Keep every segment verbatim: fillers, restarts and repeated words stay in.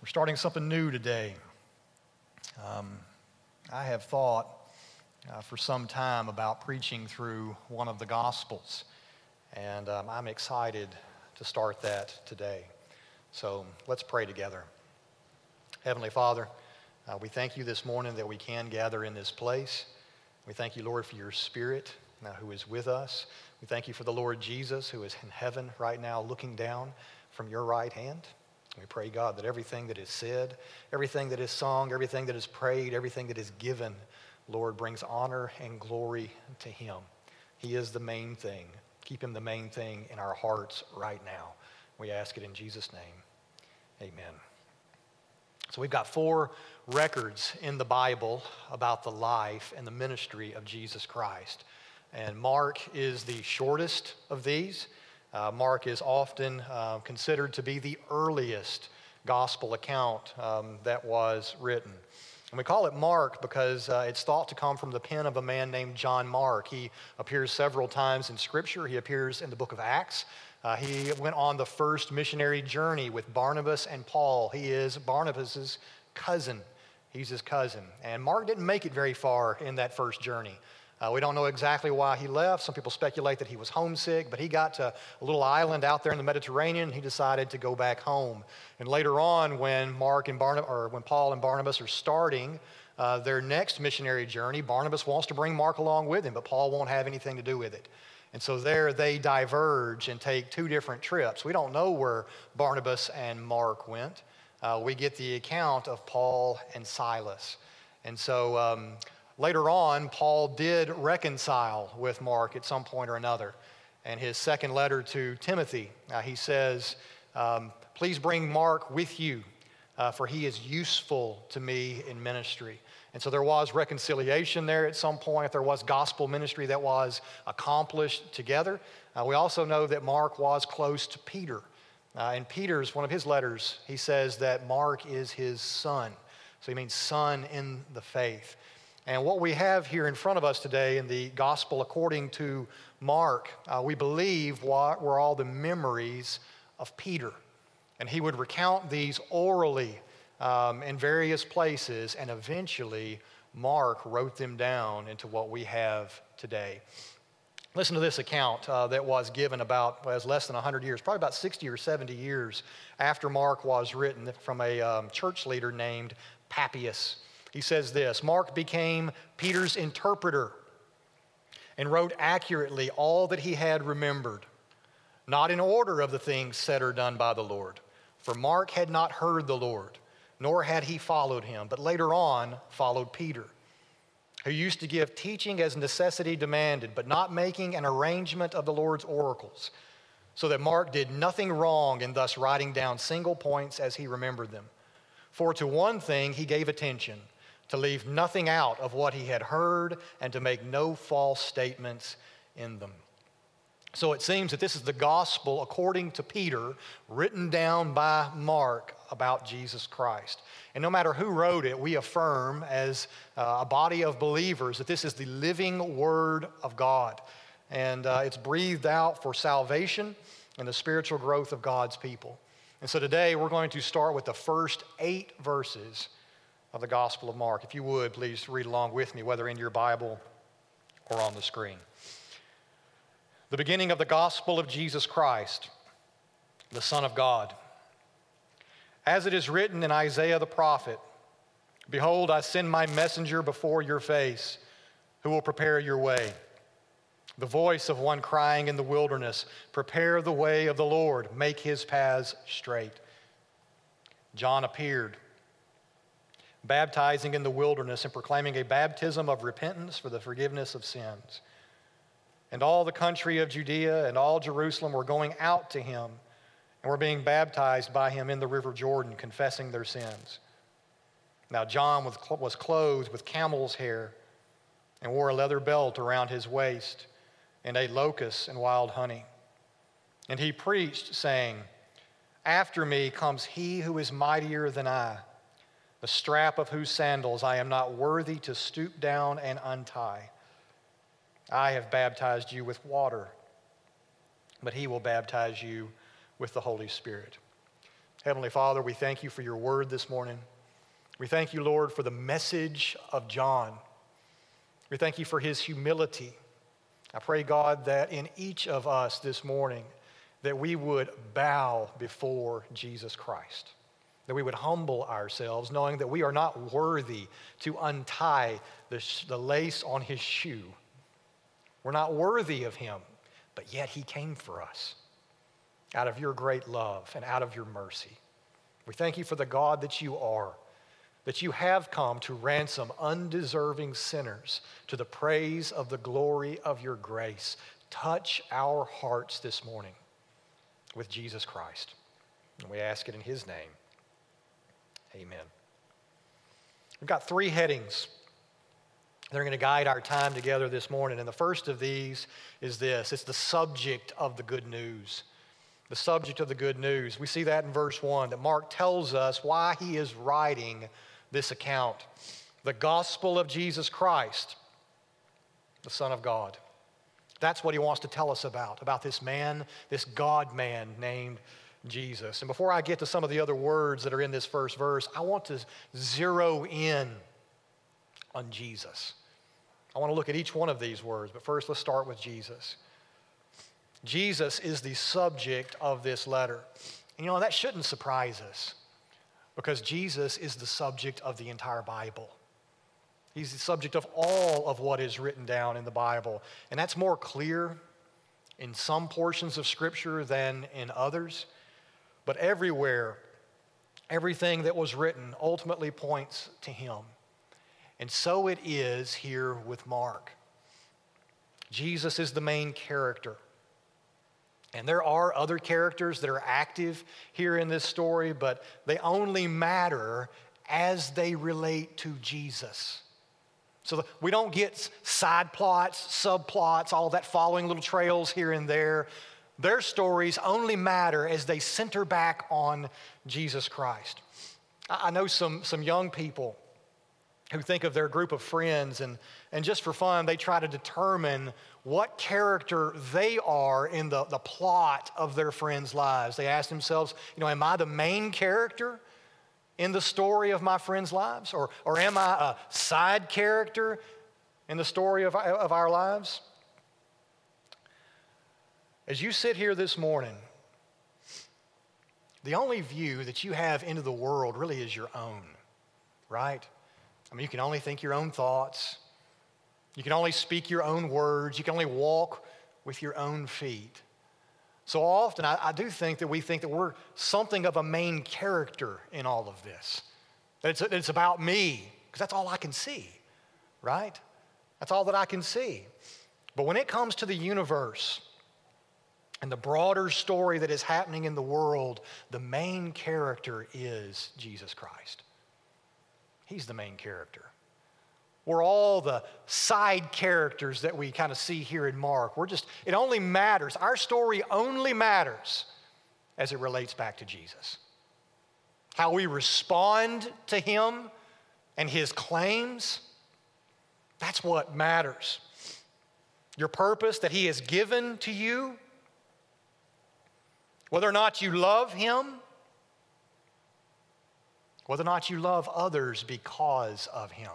Starting something new today. Um, I have thought uh, for some time about preaching through one of the Gospels, and um, I'm excited to start that today. So let's pray together. Heavenly Father, uh, we thank you this morning that we can gather in this place. We thank you, Lord, for your Spirit uh, who is with us. We thank you for the Lord Jesus who is in heaven right now looking down from your right hand. We pray, God, that everything that is said, everything that is sung, everything that is prayed, everything that is given, Lord, brings honor and glory to him. He is the main thing. Keep him the main thing in our hearts right now. We ask it in Jesus' name. Amen. So we've got four records in the Bible about the life and the ministry of Jesus Christ. And Mark is the shortest of these. Uh, Mark is often uh, considered to be the earliest gospel account um, that was written. And we call it Mark because uh, it's thought to come from the pen of a man named John Mark. He appears several times in Scripture. He appears in the book of Acts. Uh, he went on the first missionary journey with Barnabas and Paul. He is Barnabas's cousin. He's his cousin. And Mark didn't make it very far in that first journey. Uh, we don't know exactly why he left. Some people speculate that he was homesick, but he got to a little island out there in the Mediterranean. And he decided to go back home. And later on, when Mark and Barnabas, or when Paul and Barnabas are starting uh, their next missionary journey, Barnabas wants to bring Mark along with him, but Paul won't have anything to do with it. And so there they diverge and take two different trips. We don't know where Barnabas and Mark went. Uh, we get the account of Paul and Silas. And so um, later on, Paul did reconcile with Mark at some point or another. And his second letter to Timothy, uh, he says, um, please bring Mark with you, uh, for he is useful to me in ministry. And so there was reconciliation there at some point. There was gospel ministry that was accomplished together. Uh, we also know that Mark was close to Peter. Uh, in Peter's, one of his letters, he says that Mark is his son. So he means son in the faith. And what we have here in front of us today in the gospel according to Mark, uh, we believe what were all the memories of Peter. And he would recount these orally um, in various places, and eventually Mark wrote them down into what we have today. Listen to this account uh, that was given about, well, it was less than one hundred years, probably about sixty or seventy years after Mark was written, from a um, church leader named Papias. He says this: Mark became Peter's interpreter and wrote accurately all that he had remembered, not in order of the things said or done by the Lord. For Mark had not heard the Lord, nor had he followed him, but later on followed Peter, who used to give teaching as necessity demanded, but not making an arrangement of the Lord's oracles, so that Mark did nothing wrong in thus writing down single points as he remembered them. For to one thing he gave attention, to leave nothing out of what he had heard and to make no false statements in them. So it seems that this is the gospel according to Peter, written down by Mark about Jesus Christ. And no matter who wrote it, we affirm as uh, a body of believers that this is the living word of God. And uh, it's breathed out for salvation and the spiritual growth of God's people. And so today we're going to start with the first eight verses of the Gospel of Mark. If you would, please read along with me, whether in your Bible or on the screen. The beginning of the Gospel of Jesus Christ, the Son of God. As it is written in Isaiah the prophet, behold, I send my messenger before your face, who will prepare your way. The voice of one crying in the wilderness, prepare the way of the Lord, make his paths straight. John appeared, baptizing in the wilderness and proclaiming a baptism of repentance for the forgiveness of sins. And all the country of Judea and all Jerusalem were going out to him and were being baptized by him in the river Jordan, confessing their sins. Now John was clothed with camel's hair and wore a leather belt around his waist and ate locusts and wild honey. And he preached, saying, after me comes he who is mightier than I, the strap of whose sandals I am not worthy to stoop down and untie. I have baptized you with water, but he will baptize you with the Holy Spirit. Heavenly Father, we thank you for your word this morning. We thank you, Lord, for the message of John. We thank you for his humility. I pray, God, that in each of us this morning, that we would bow before Jesus Christ, that we would humble ourselves, knowing that we are not worthy to untie the, sh- the lace on his shoe. We're not worthy of him, but yet he came for us out of your great love and out of your mercy. We thank you for the God that you are, that you have come to ransom undeserving sinners to the praise of the glory of your grace. Touch our hearts this morning with Jesus Christ. And we ask it in his name. Amen. We've got three headings that are going to guide our time together this morning. And the first of these is this. It's the subject of the good news. The subject of the good news. We see that in verse one, that Mark tells us why he is writing this account. The gospel of Jesus Christ, the Son of God. That's what he wants to tell us about, about this man, this God-man named Jesus. And before I get to some of the other words that are in this first verse, I want to zero in on Jesus. I want to look at each one of these words, but first let's start with Jesus. Jesus is the subject of this letter. And you know, that shouldn't surprise us because Jesus is the subject of the entire Bible. He's the subject of all of what is written down in the Bible. And that's more clear in some portions of Scripture than in others. But everywhere, everything that was written ultimately points to him. And so it is here with Mark. Jesus is the main character. And there are other characters that are active here in this story, but they only matter as they relate to Jesus. So we don't get side plots, subplots, all that following little trails here and there. Their stories only matter as they center back on Jesus Christ. I know some, some young people who think of their group of friends, and, and just for fun, they try to determine what character they are in the, the plot of their friends' lives. They ask themselves, you know, am I the main character in the story of my friends' lives? Or, or am I a side character in the story of, of our lives? As you sit here this morning, the only view that you have into the world really is your own, right? I mean, you can only think your own thoughts. You can only speak your own words. You can only walk with your own feet. So often, I, I do think that we think that we're something of a main character in all of this. That it's, it's about me, because that's all I can see, right? That's all that I can see. But when it comes to the universe and the broader story that is happening in the world, the main character is Jesus Christ. He's the main character. We're all the side characters that we kind of see here in Mark. We're just, it only matters. Our story only matters as it relates back to Jesus. How we respond to him and his claims, that's what matters. Your purpose that he has given to you, whether or not you love him, whether or not you love others because of him.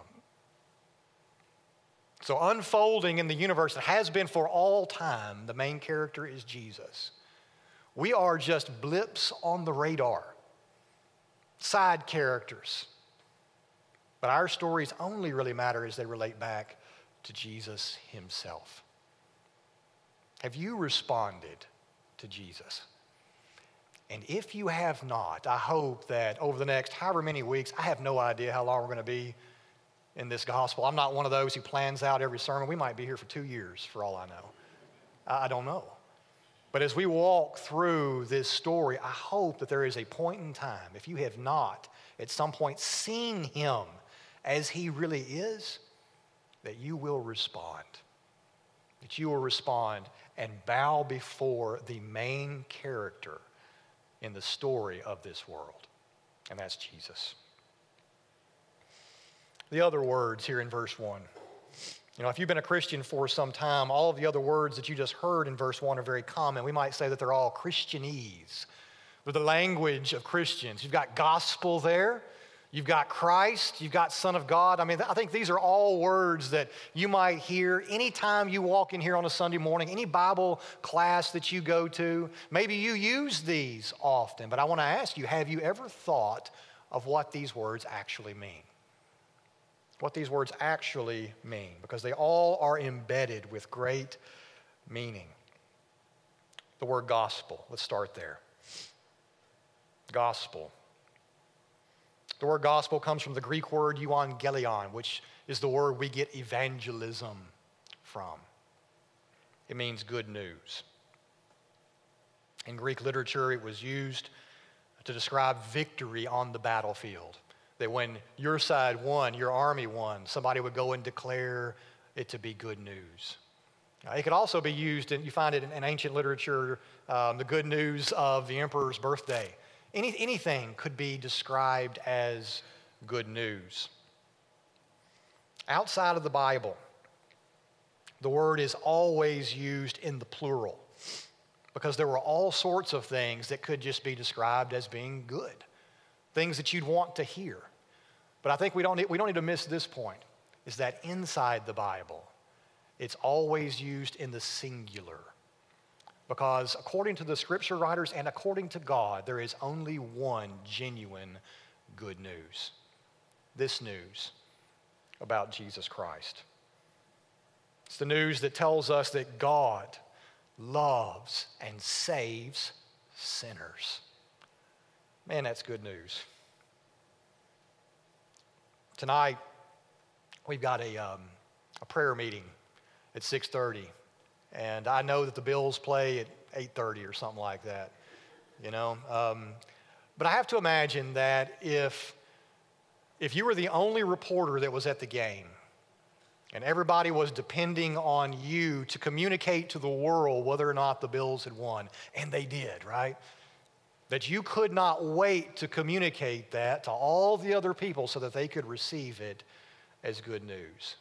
So unfolding in the universe, it has been for all time, the main character is Jesus. We are just blips on the radar, side characters. But our stories only really matter as they relate back to Jesus himself. Have you responded to Jesus? And if you have not, I hope that over the next however many weeks, I have no idea how long we're going to be in this gospel. I'm not one of those who plans out every sermon. We might be here for two years for all I know. I don't know. But as we walk through this story, I hope that there is a point in time, if you have not at some point seen him as he really is, that you will respond. That you will respond and bow before the main character in the story of this world, and that's Jesus. The other words here in verse one. You know, if you've been a Christian for some time, all of the other words that you just heard in verse one are very common. We might say that they're all Christianese. They're the language of Christians. You've got gospel there. You've got Christ. You've got Son of God. I mean, I think these are all words that you might hear anytime you walk in here on a Sunday morning, any Bible class that you go to. Maybe you use these often, but I want to ask you, have you ever thought of what these words actually mean? What these words actually mean, because they all are embedded with great meaning. The word gospel, let's start there. Gospel. The word gospel comes from the Greek word euangelion, which is the word we get evangelism from. It means good news. In Greek literature, it was used to describe victory on the battlefield. That when your side won, your army won, somebody would go and declare it to be good news. Uh, it could also be used, and you find it in, in ancient literature, um, the good news of the emperor's birthday. Any, anything could be described as good news. Outside of the Bible, the word is always used in the plural because there were all sorts of things that could just be described as being good, things that you'd want to hear. But I think we don't need, we don't need to miss this point, is that inside the Bible, it's always used in the singular. Because according to the scripture writers and according to God, there is only one genuine good news. This news about Jesus Christ. It's the news that tells us that God loves and saves sinners. Man, that's good news. Tonight, we've got a, um, a prayer meeting at six thirty. And I know that the Bills play at eight thirty or something like that, you know. Um, but I have to imagine that if, if you were the only reporter that was at the game and everybody was depending on you to communicate to the world whether or not the Bills had won, and they did, right? That you could not wait to communicate that to all the other people so that they could receive it as good news.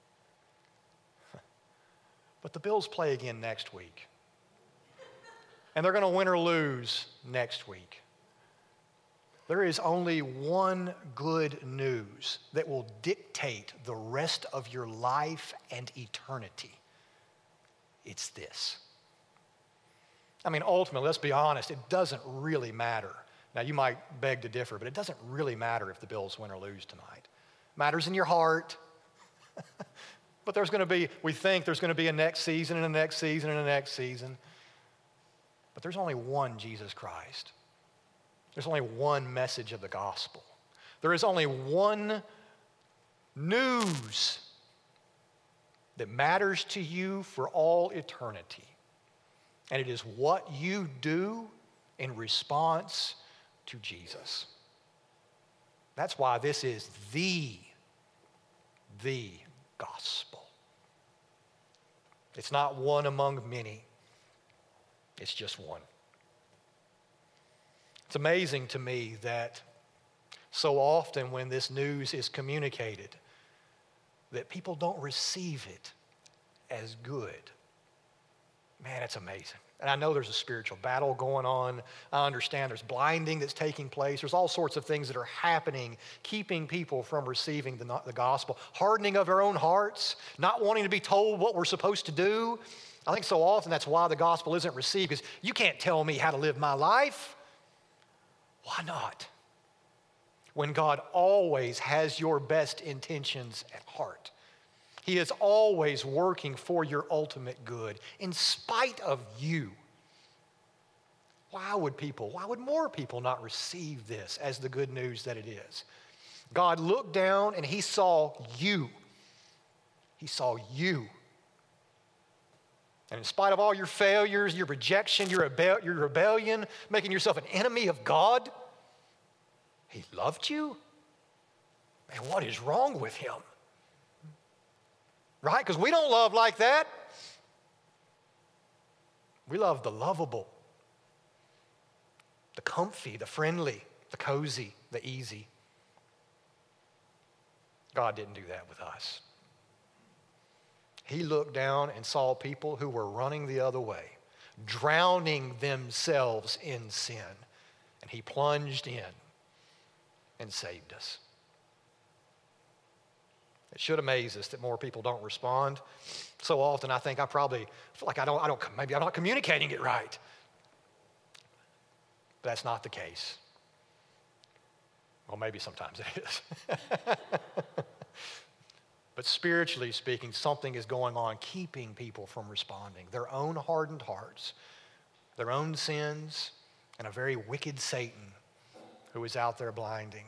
But the Bills play again next week. And they're going to win or lose next week. There is only one good news that will dictate the rest of your life and eternity. It's this. I mean, ultimately, let's be honest, it doesn't really matter. Now, you might beg to differ, but it doesn't really matter if the Bills win or lose tonight. It matters in your heart. But there's going to be, we think there's going to be a next season and a next season and a next season. But there's only one Jesus Christ. There's only one message of the gospel. There is only one news that matters to you for all eternity. And it is what you do in response to Jesus. That's why this is the, the gospel. It's not one among many. It's just one. It's amazing to me that so often when this news is communicated, that people don't receive it as good. Man, it's amazing. And I know there's a spiritual battle going on. I understand there's blinding that's taking place. There's all sorts of things that are happening, keeping people from receiving the, the gospel. Hardening of their own hearts, not wanting to be told what we're supposed to do. I think so often that's why the gospel isn't received, because you can't tell me how to live my life. Why not? When God always has your best intentions at heart. He is always working for your ultimate good, in spite of you. Why would people, why would more people not receive this as the good news that it is? God looked down and he saw you. He saw you. And in spite of all your failures, your rejection, your, rebe- your rebellion, making yourself an enemy of God, he loved you? Man, what is wrong with him? Right? Because we don't love like that. We love the lovable, the comfy, the friendly, the cozy, the easy. God didn't do that with us. He looked down and saw people who were running the other way, drowning themselves in sin. And he plunged in and saved us. It should amaze us that more people don't respond. So often I think I probably feel like I don't, I don't, maybe I'm not communicating it right. But that's not the case. Well, maybe sometimes it is. But spiritually speaking, something is going on keeping people from responding. Their own hardened hearts, their own sins, and a very wicked Satan who is out there blinding.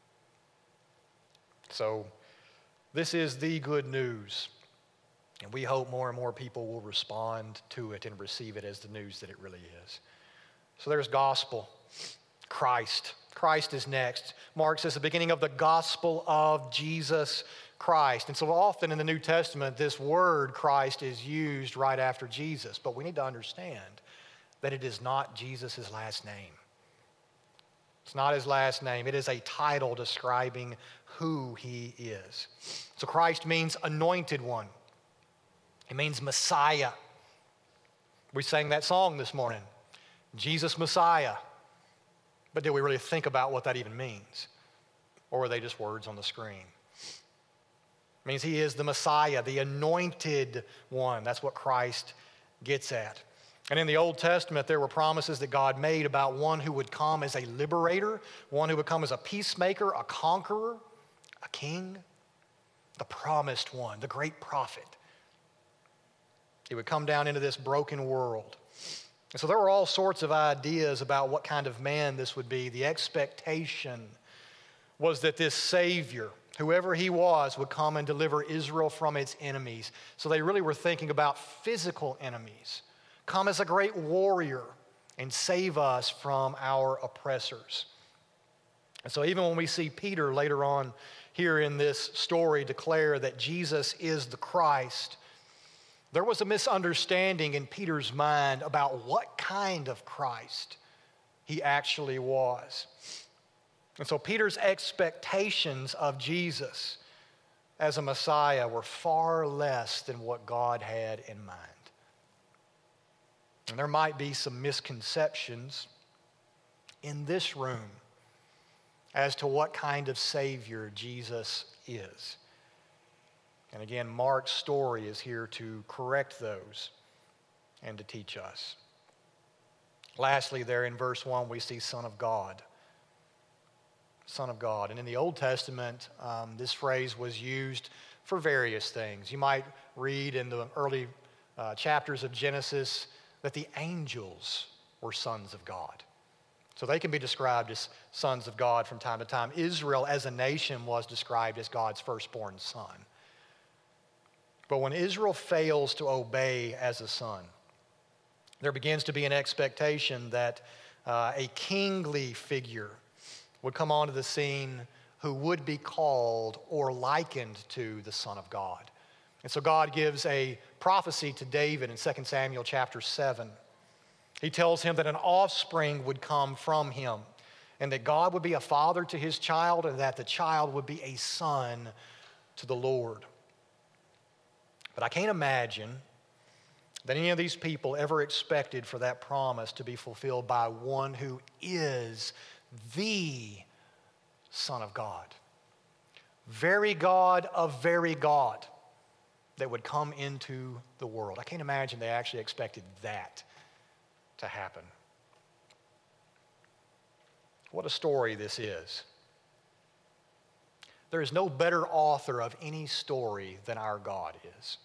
So this is the good news, and we hope more and more people will respond to it and receive it as the news that it really is. So there's gospel, Christ. Christ is next. Mark says the beginning of the gospel of Jesus Christ. And so often in the New Testament, this word Christ is used right after Jesus, but we need to understand that it is not Jesus' last name. It's not his last name. It is a title describing who he is. So Christ means anointed one. It means Messiah. We sang that song this morning, Jesus Messiah. But did we really think about what that even means? Or were they just words on the screen? It means he is the Messiah, the anointed one. That's what Christ gets at. And in the Old Testament, there were promises that God made about one who would come as a liberator, one who would come as a peacemaker, a conqueror, a king, the promised one, the great prophet. He would come down into this broken world. And so there were all sorts of ideas about what kind of man this would be. The expectation was that this Savior, whoever he was, would come and deliver Israel from its enemies. So they really were thinking about physical enemies. Come as a great warrior and save us from our oppressors. And so even when we see Peter later on here in this story declare that Jesus is the Christ, there was a misunderstanding in Peter's mind about what kind of Christ he actually was. And so Peter's expectations of Jesus as a Messiah were far less than what God had in mind. And there might be some misconceptions in this room as to what kind of Savior Jesus is. And again, Mark's story is here to correct those and to teach us. Lastly, there in verse one, we see Son of God. Son of God. And in the Old Testament, um, this phrase was used for various things. You might read in the early uh, chapters of Genesis that the angels were sons of God. So they can be described as sons of God from time to time. Israel as a nation was described as God's firstborn son. But when Israel fails to obey as a son, there begins to be an expectation that uh, a kingly figure would come onto the scene who would be called or likened to the Son of God. And so God gives a prophecy to David in Second Samuel chapter seven. He tells him that an offspring would come from him and that God would be a father to his child and that the child would be a son to the Lord. But I can't imagine that any of these people ever expected for that promise to be fulfilled by one who is the Son of God. Very God of very God that would come into the world. I can't imagine they actually expected that to happen. What a story this is. There is no better author of any story than our God is.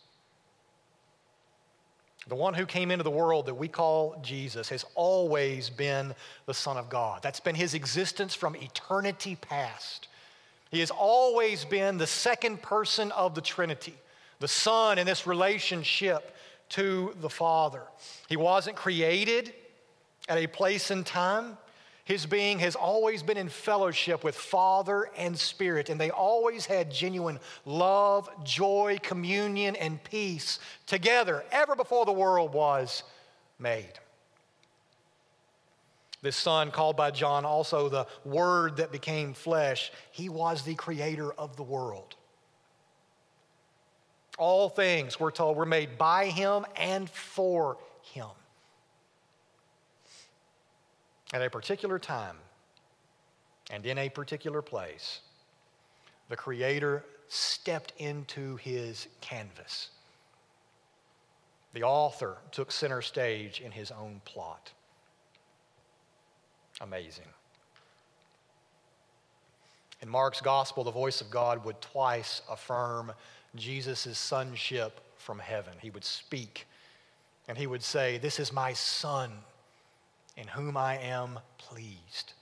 The one who came into the world that we call Jesus has always been the Son of God. That's been his existence from eternity past. He has always been the second person of the Trinity, the Son in this relationship to the Father. He wasn't created at a place and time. His being has always been in fellowship with Father and Spirit, and they always had genuine love, joy, communion, and peace together, ever before the world was made. This Son, called by John also the Word that became flesh, he was the creator of the world. All things, we're told, were made by him and for him. At a particular time, And in a particular place, the Creator stepped into his canvas. The author took center stage in his own plot. Amazing. In Mark's gospel, the voice of God would twice affirm Jesus' sonship from heaven. He would speak and he would say, "This is my Son in whom I am pleased."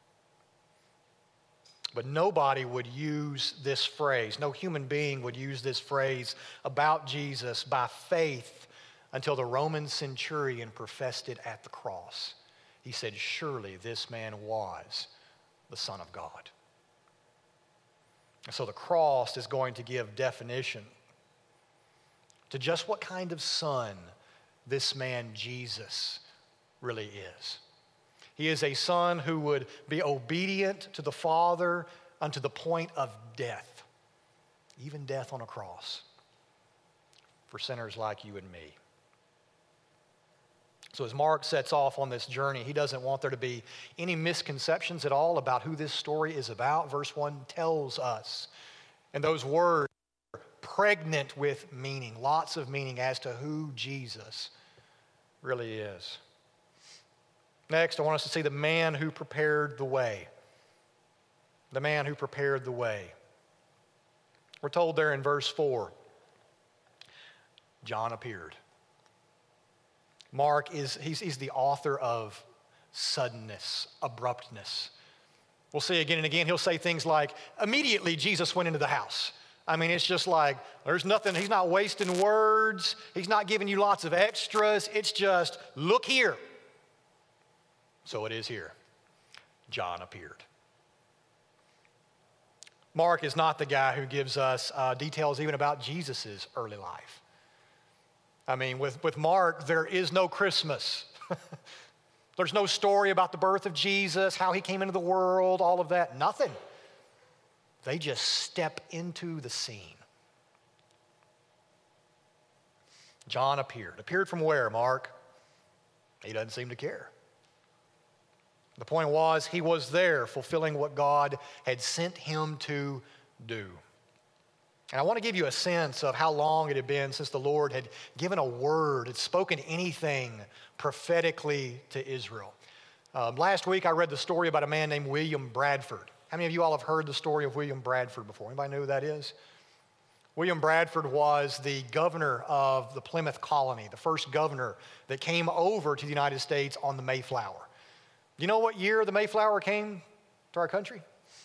But nobody would use this phrase, no human being would use this phrase about Jesus by faith until the Roman centurion professed it at the cross. He said, "Surely this man was the Son of God." And so the cross is going to give definition to just what kind of son this man Jesus really is. He is a son who would be obedient to the Father unto the point of death, even death on a cross, for sinners like you and me. So as Mark sets off on this journey, he doesn't want there to be any misconceptions at all about who this story is about. Verse one tells us, and those words are pregnant with meaning, lots of meaning as to who Jesus really is. Next, I want us to see the man who prepared the way. The man who prepared the way. We're told there in verse four, John appeared. Mark is, he's, he's the author of suddenness, abruptness. We'll see again and again, he'll say things like, immediately Jesus went into the house. I mean, it's just like, there's nothing, he's not wasting words. He's not giving you lots of extras. It's just, look here. So it is here. John appeared. Mark is not the guy who gives us uh, details even about Jesus' early life. I mean, with, with Mark, there is no Christmas. There's no story about the birth of Jesus, how he came into the world, all of that. Nothing. They just step into the scene. John appeared. Appeared from where, Mark? He doesn't seem to care. The point was, he was there fulfilling what God had sent him to do. And I want to give you a sense of how long it had been since the Lord had given a word, had spoken anything prophetically to Israel. Um, last week I read the story about a man named William Bradford. How many of you all have heard the story of William Bradford before? Anybody know who that is? William Bradford was the governor of the Plymouth colony, the first governor that came over to the United States on the Mayflower. Do you know what year the Mayflower came to our country?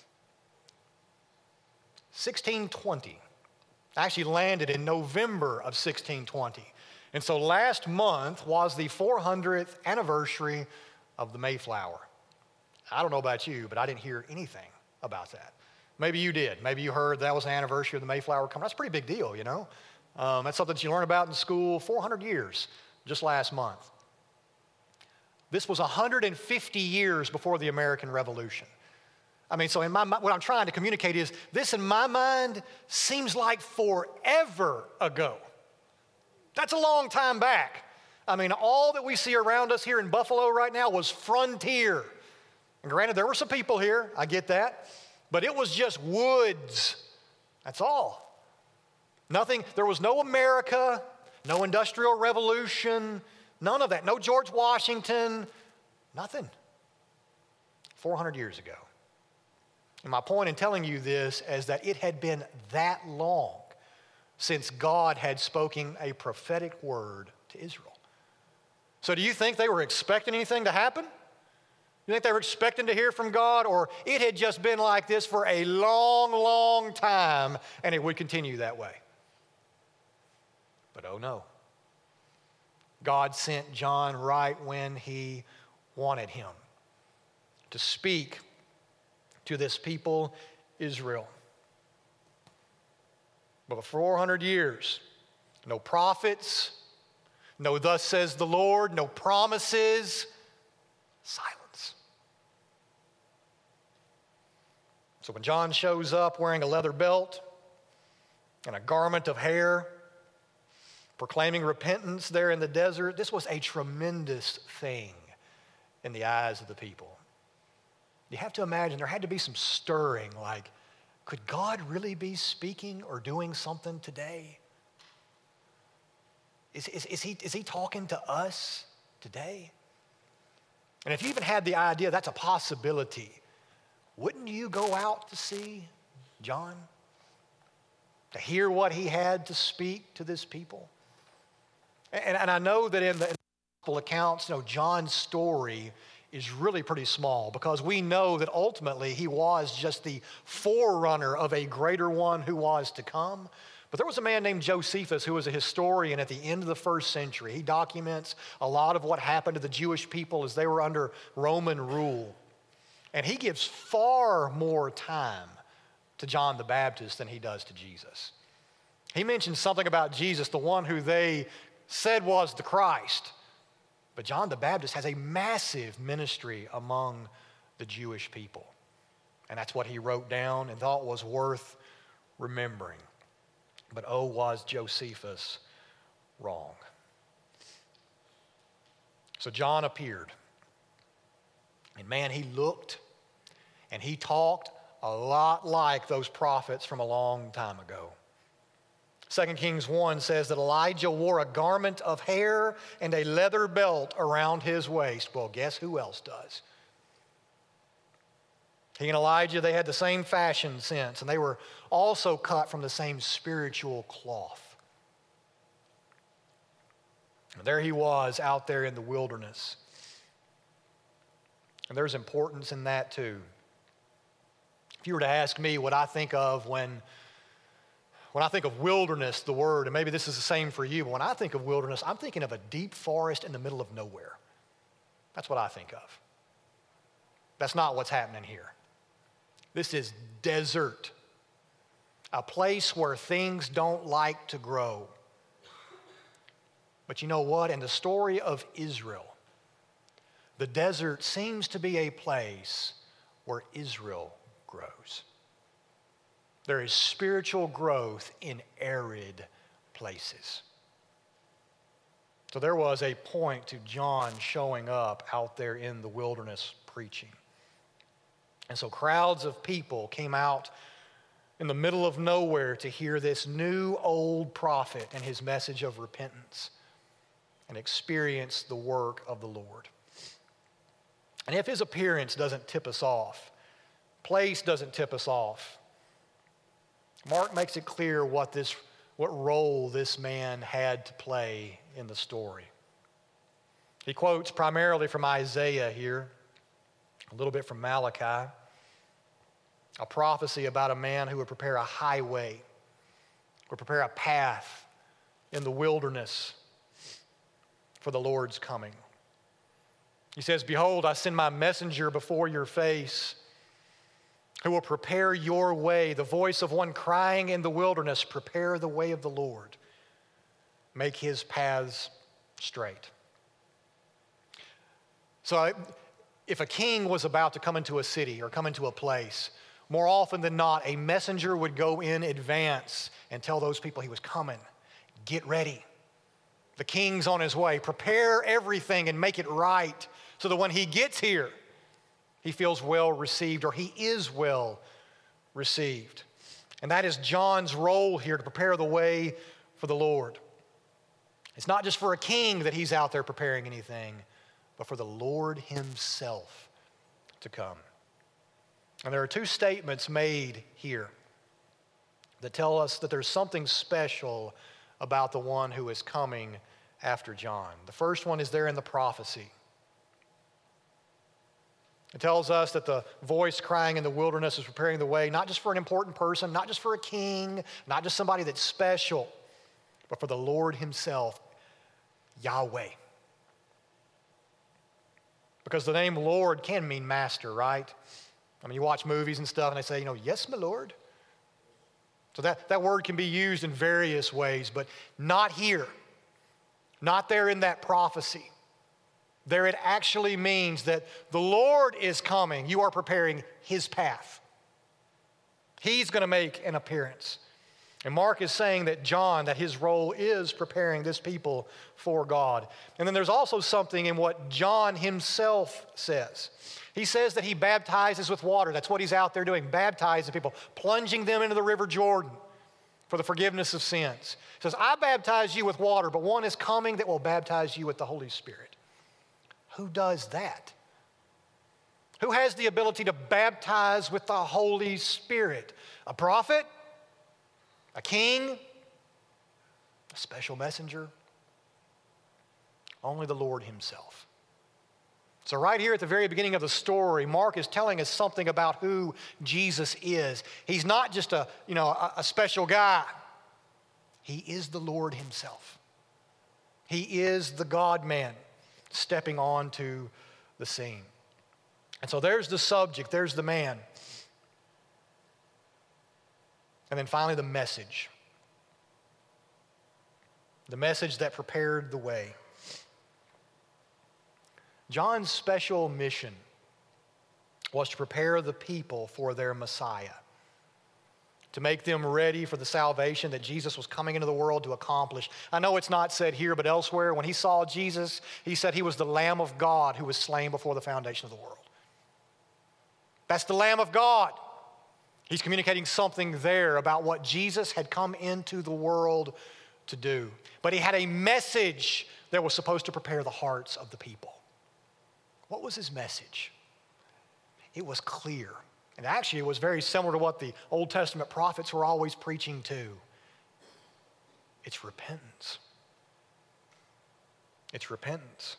sixteen twenty. Actually landed in November of sixteen twenty. And so last month was the four hundredth anniversary of the Mayflower. I don't know about you, but I didn't hear anything about that. Maybe you did. Maybe you heard that was the anniversary of the Mayflower coming. That's a pretty big deal, you know. Um, that's something that you learn about in school. four hundred years just last month. This was one hundred fifty years before the American Revolution. I mean, so in my what I'm trying to communicate is this in my mind seems like forever ago. That's a long time back. I mean, all that we see around us here in Buffalo right now was frontier. And granted, there were some people here, I get that, but it was just woods. That's all. Nothing, there was no America, no Industrial Revolution, none of that. No George Washington, nothing. four hundred years ago. And my point in telling you this is that it had been that long since God had spoken a prophetic word to Israel. So do you think they were expecting anything to happen? You think they were expecting to hear from God? Or it had just been like this for a long, long time and it would continue that way? But oh no. God sent John right when he wanted him to speak to this people, Israel. But for four hundred years, no prophets, no thus says the Lord, no promises, silence. So when John shows up wearing a leather belt and a garment of hair, proclaiming repentance there in the desert, this was a tremendous thing in the eyes of the people. you have to imagine there had to be some stirring, like, could God really be speaking or doing something today? Is, is, is, he, is he talking to us today? And if you even had the idea that's a possibility, wouldn't you go out to see John? To hear what he had to speak to this people? And, and I know that in the, in the gospel accounts, you know, John's story is really pretty small because we know that ultimately he was just the forerunner of a greater one who was to come. But there was a man named Josephus who was a historian at the end of the first century. He documents a lot of what happened to the Jewish people as they were under Roman rule. And he gives far more time to John the Baptist than he does to Jesus. He mentions something about Jesus, the one who they said was the Christ. But John the Baptist has a massive ministry among the Jewish people. And that's what he wrote down and thought was worth remembering. But oh, was Josephus wrong. So John appeared. And man, he looked and he talked a lot like those prophets from a long time ago. Second Kings one says that Elijah wore a garment of hair and a leather belt around his waist. Well, guess who else does? He and Elijah, they had the same fashion sense, and they were also cut from the same spiritual cloth. And there he was out there in the wilderness. And there's importance in that too. If you were to ask me what I think of when When I think of wilderness, the word, and maybe this is the same for you, but when I think of wilderness, I'm thinking of a deep forest in the middle of nowhere. That's what I think of. That's not what's happening here. This is desert, a place where things don't like to grow. But you know what? In the story of Israel, the desert seems to be a place where Israel grows. There is spiritual growth in arid places. So there was a point to John showing up out there in the wilderness preaching. And so crowds of people came out in the middle of nowhere to hear this new old prophet and his message of repentance and experience the work of the Lord. And if his appearance doesn't tip us off, place doesn't tip us off, Mark makes it clear what this, what role this man had to play in the story. He quotes primarily from Isaiah here, a little bit from Malachi, a prophecy about a man who would prepare a highway, would prepare a path in the wilderness for the Lord's coming. He says, "Behold, I send my messenger before your face, who will prepare your way, the voice of one crying in the wilderness, prepare the way of the Lord, make his paths straight." So if a king was about to come into a city or come into a place, more often than not, a messenger would go in advance and tell those people he was coming, get ready. The king's on his way. Prepare everything and make it right so that when he gets here, he feels well received, or he is well received. And that is John's role here, to prepare the way for the Lord. It's not just for a king that he's out there preparing anything, but for the Lord himself to come. And there are two statements made here that tell us that there's something special about the one who is coming after John. The first one is there in the prophecy. It tells us that the voice crying in the wilderness is preparing the way, not just for an important person, not just for a king, not just somebody that's special, but for the Lord himself, Yahweh. Because the name Lord can mean master, right? I mean, you watch movies and stuff and they say, you know, yes, my Lord. So that, that word can be used in various ways, but not here. Not there in that prophecy. There it actually means that the Lord is coming. You are preparing his path. He's going to make an appearance. And Mark is saying that John, that his role is preparing this people for God. And then there's also something in what John himself says. He says that he baptizes with water. That's what he's out there doing, baptizing people, plunging them into the river Jordan for the forgiveness of sins. He says, I baptize you with water, but one is coming that will baptize you with the Holy Spirit. Who does that? Who has the ability to baptize with the Holy Spirit? A prophet? A king? A special messenger? Only the Lord himself. So right here at the very beginning of the story, Mark is telling us something about who Jesus is. He's not just a, you know, a, a special guy. He is the Lord himself. He is the God-man stepping onto the scene. And so there's the subject, there's the man. And then finally the message. The message that prepared the way. John's special mission was to prepare the people for their Messiah, to make them ready for the salvation that Jesus was coming into the world to accomplish. I know it's not said here, but elsewhere, when he saw Jesus, he said he was the Lamb of God who was slain before the foundation of the world. That's the Lamb of God. He's communicating something there about what Jesus had come into the world to do. But he had a message that was supposed to prepare the hearts of the people. What was his message? It was clear. And actually, it was very similar to what the Old Testament prophets were always preaching to. It's repentance. It's repentance.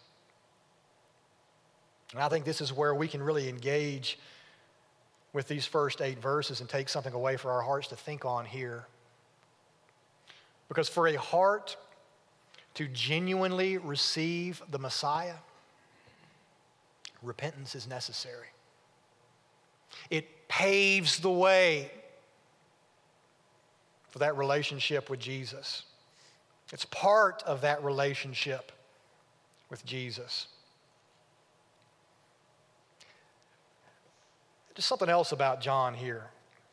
And I think this is where we can really engage with these first eight verses and take something away for our hearts to think on here. Because for a heart to genuinely receive the Messiah, repentance is necessary. It paves the way for that relationship with Jesus. It's part of that relationship with Jesus. Just something else about John here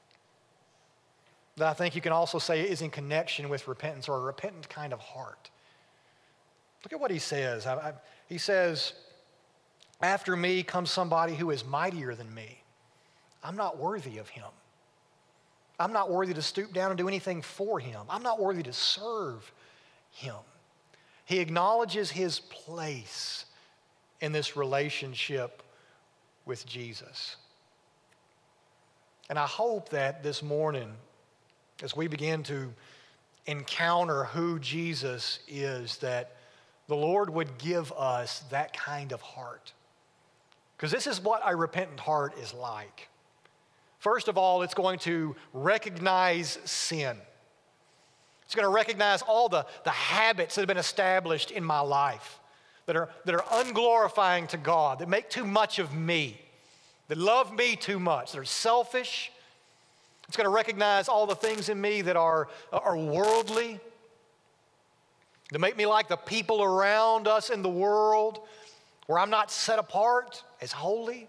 that I think you can also say is in connection with repentance, or a repentant kind of heart. Look at what he says. I, I, he says, after me comes somebody who is mightier than me. I'm not worthy of him. I'm not worthy to stoop down and do anything for him. I'm not worthy to serve him. He acknowledges his place in this relationship with Jesus. And I hope that this morning, as we begin to encounter who Jesus is, that the Lord would give us that kind of heart. Because this is what a repentant heart is like. First of all, it's going to recognize sin. It's going to recognize all the, the habits that have been established in my life that are, that are unglorifying to God, that make too much of me, that love me too much, that are selfish. It's going to recognize all the things in me that are, are worldly, that make me like the people around us in the world, where I'm not set apart as holy.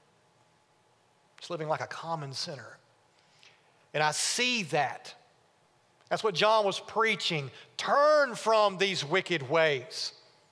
Just living like a common sinner. And I see that. That's what John was preaching. Turn from these wicked ways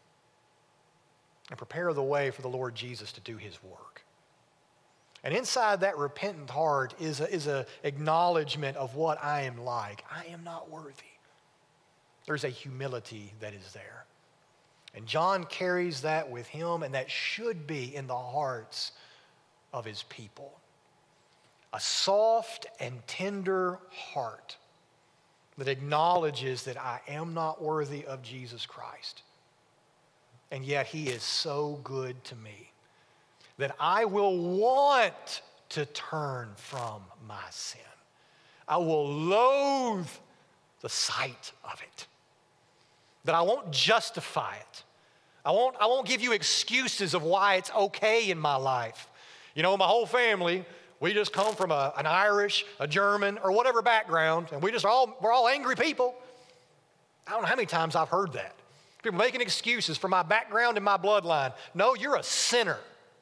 and prepare the way for the Lord Jesus to do his work. And inside that repentant heart is a, is a acknowledgement of what I am like. I am not worthy. There's a humility that is there. And John carries that with him, and that should be in the hearts of his people. A soft and tender heart that acknowledges that I am not worthy of Jesus Christ. And yet he is so good to me that I will want to turn from my sin. I will loathe the sight of it. That I won't justify it. I won't, I won't give you excuses of why it's okay in my life. You know, my whole family, we just come from a, an Irish, a German, or whatever background, and we just all, we're all angry people. I don't know how many times I've heard that. People making excuses for my background and my bloodline. No, you're a sinner.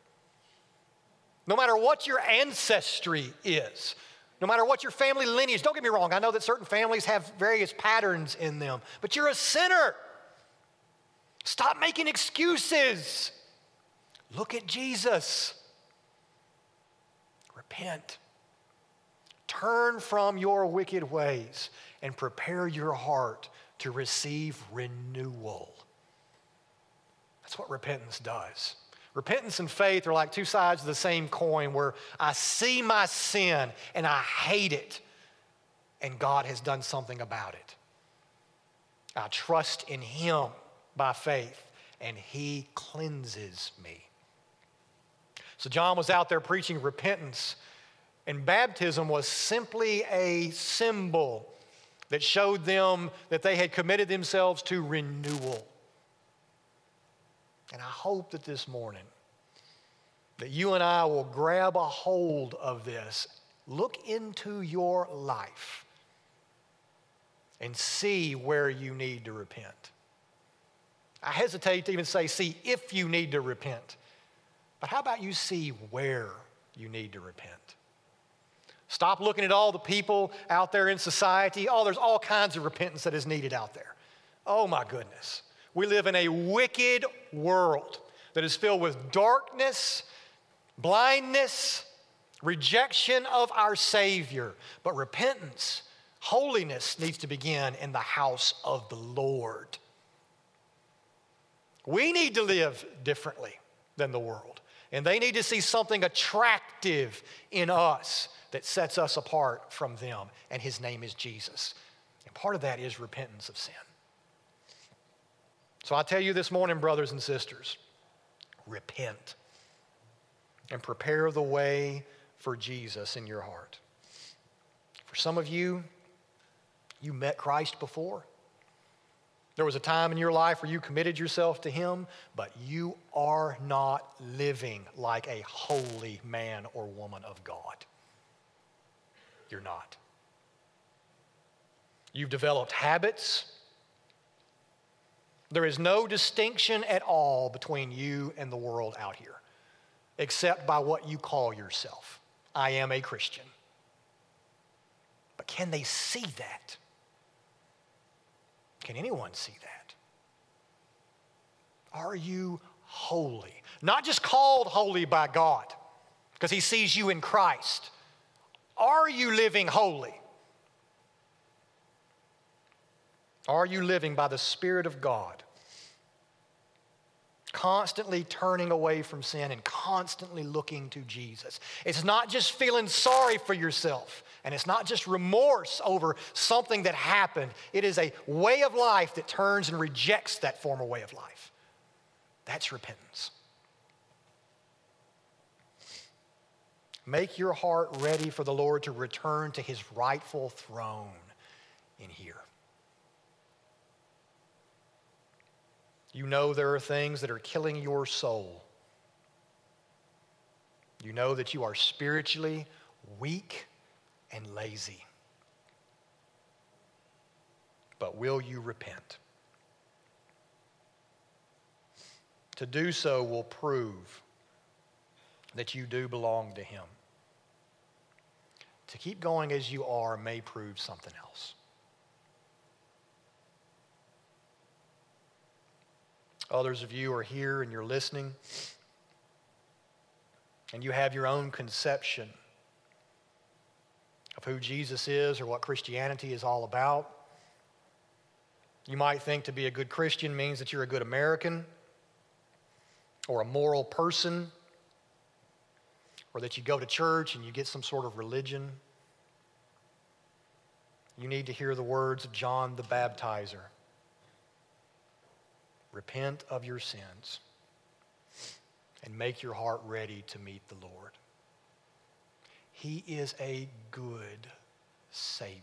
No matter what your ancestry is, no matter what your family lineage, don't get me wrong, I know that certain families have various patterns in them, but you're a sinner. Stop making excuses. Look at Jesus. repent. Turn from your wicked ways and prepare your heart to receive renewal. That's what repentance does. Repentance and faith are like two sides of the same coin, where I see my sin and I hate it, and God has done something about it. I trust in Him by faith, and He cleanses me. So John was out there preaching repentance, and baptism was simply a symbol that showed them that they had committed themselves to renewal. And I hope that this morning that you and I will grab a hold of this, look into your life, and see where you need to repent. I hesitate to even say, see if you need to repent. But how about you see where you need to repent? Stop looking at all the people out there in society. Oh, there's all kinds of repentance that is needed out there. Oh my goodness. We live in a wicked world that is filled with darkness, blindness, rejection of our Savior. But repentance, holiness needs to begin in the house of the Lord. We need to live differently than the world. And they need to see something attractive in us that sets us apart from them. And His name is Jesus. And part of that is repentance of sin. So I tell you this morning, brothers and sisters, repent and prepare the way for Jesus in your heart. For some of you, you met Christ before. There was a time in your life where you committed yourself to Him, but you are not living like a holy man or woman of God. You're not. You've developed habits. There is no distinction at all between you and the world out here, except by what you call yourself. I am a Christian. But can they see that? Can anyone see that? Are you holy? Not just called holy by God, because He sees you in Christ. Are you living holy? Are you living by the Spirit of God? Constantly turning away from sin and constantly looking to Jesus. It's not just feeling sorry for yourself, and it's not just remorse over something that happened. It is a way of life that turns and rejects that former way of life. That's repentance. Make your heart ready for the Lord to return to His rightful throne in here. You know there are things that are killing your soul. You know that you are spiritually weak and lazy. But will you repent? To do so will prove that you do belong to Him. To keep going as you are may prove something else. Others of you are here and you're listening, and you have your own conception of who Jesus is or what Christianity is all about. You might think to be a good Christian means that you're a good American or a moral person, or that you go to church and you get some sort of religion. You need to hear the words of John the Baptizer. Repent of your sins and make your heart ready to meet the Lord. He is a good Savior.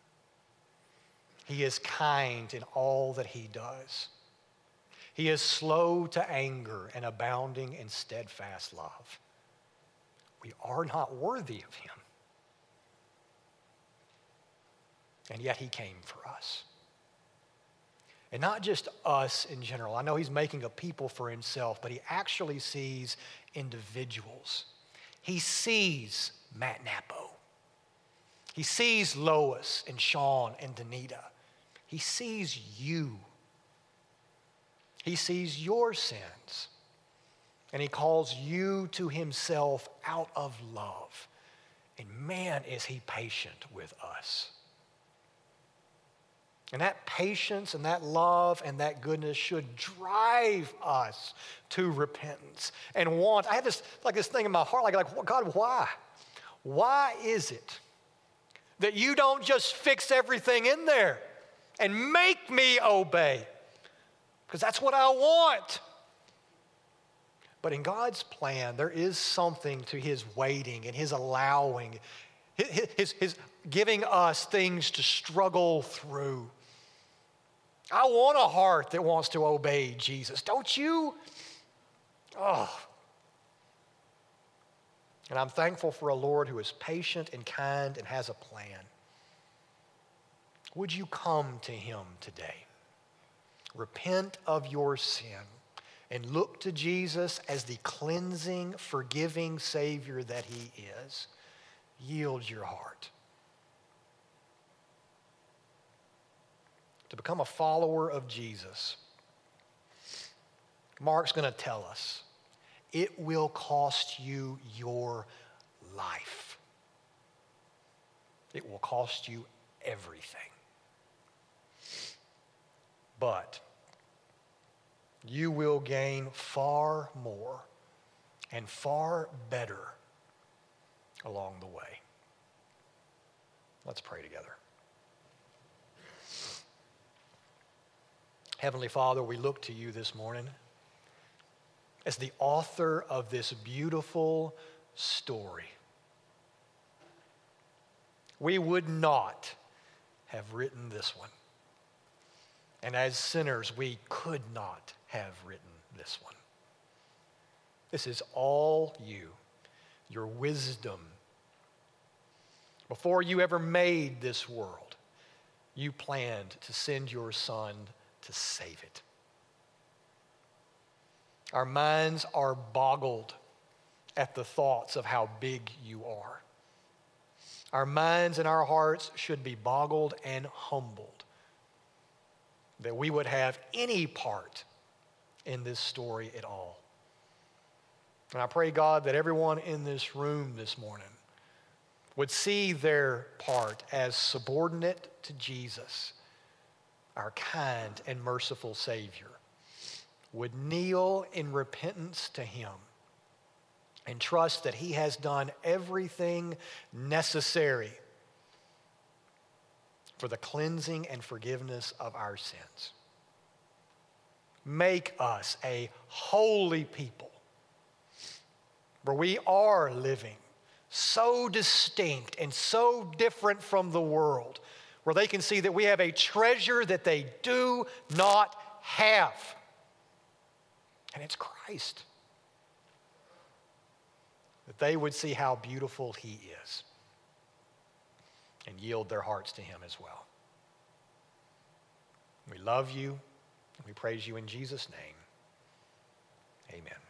He is kind in all that He does. He is slow to anger and abounding in steadfast love. We are not worthy of Him. And yet He came for us. And not just us in general. I know He's making a people for Himself, but He actually sees individuals. He sees Matt Nappo. He sees Lois and Sean and Danita. He sees you. He sees your sins. And He calls you to Himself out of love. And man, is he patient with us. And that patience and that love and that goodness should drive us to repentance and want. I had this like this thing in my heart, like, like God, why? Why is it that you don't just fix everything in there and make me obey? Because that's what I want. But in God's plan, there is something to his waiting and his allowing, his, his, his giving us things to struggle through. I want a heart that wants to obey Jesus. Don't you? Oh. And I'm thankful for a Lord who is patient and kind and has a plan. Would you come to him today? Repent of your sin and look to Jesus as the cleansing, forgiving Savior that he is. Yield your heart. To become a follower of Jesus, Mark's going to tell us, it will cost you your life. It will cost you everything. But you will gain far more and far better along the way. Let's pray together. Heavenly Father, we look to you this morning as the author of this beautiful story. We would not have written this one. And as sinners, we could not have written this one. This is all you, your wisdom. Before you ever made this world, you planned to send your Son to save it. Our minds are boggled at the thoughts of how big you are. Our minds and our hearts should be boggled and humbled that we would have any part in this story at all. And I pray, God, that everyone in this room this morning would see their part as subordinate to Jesus, our kind and merciful Savior, would kneel in repentance to him and trust that he has done everything necessary for the cleansing and forgiveness of our sins. Make us a holy people where we are living so distinct and so different from the world, where they can see that we have a treasure that they do not have. And it's Christ. That they would see how beautiful he is and yield their hearts to him as well. We love you and we praise you in Jesus' name. Amen.